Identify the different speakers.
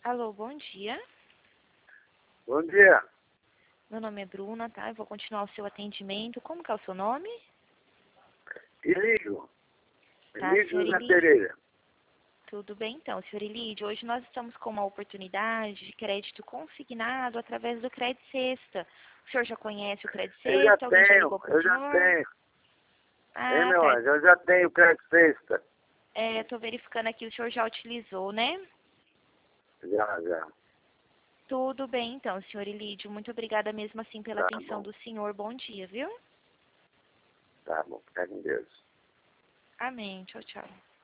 Speaker 1: Alô, bom dia.
Speaker 2: Bom dia.
Speaker 1: Meu nome é Bruna, tá? Eu vou continuar o seu atendimento. Como que é o seu nome?
Speaker 2: Ilídio.
Speaker 1: Tá,
Speaker 2: Ilídio
Speaker 1: senhor
Speaker 2: da
Speaker 1: Elídio.
Speaker 2: Pereira.
Speaker 1: Tudo bem, então, senhor Elídio. Hoje nós estamos com uma oportunidade de crédito consignado através do Crédito Sexta. O senhor já conhece o Crédito
Speaker 2: Eu já
Speaker 1: Sexta? Alguém já ligou para o
Speaker 2: eu já
Speaker 1: senhor?
Speaker 2: tenho. Hein,
Speaker 1: Ah,
Speaker 2: meu
Speaker 1: tá.
Speaker 2: anjo? Eu já tenho crédito sexta.
Speaker 1: Tô verificando aqui, o senhor já utilizou, né?
Speaker 2: Já.
Speaker 1: Tudo bem, então, senhor Elídio. Muito obrigada mesmo assim pela
Speaker 2: Tá
Speaker 1: atenção
Speaker 2: bom.
Speaker 1: do senhor. Bom dia, viu?
Speaker 2: Tá bom. Fica com Deus.
Speaker 1: Amém. Tchau, tchau.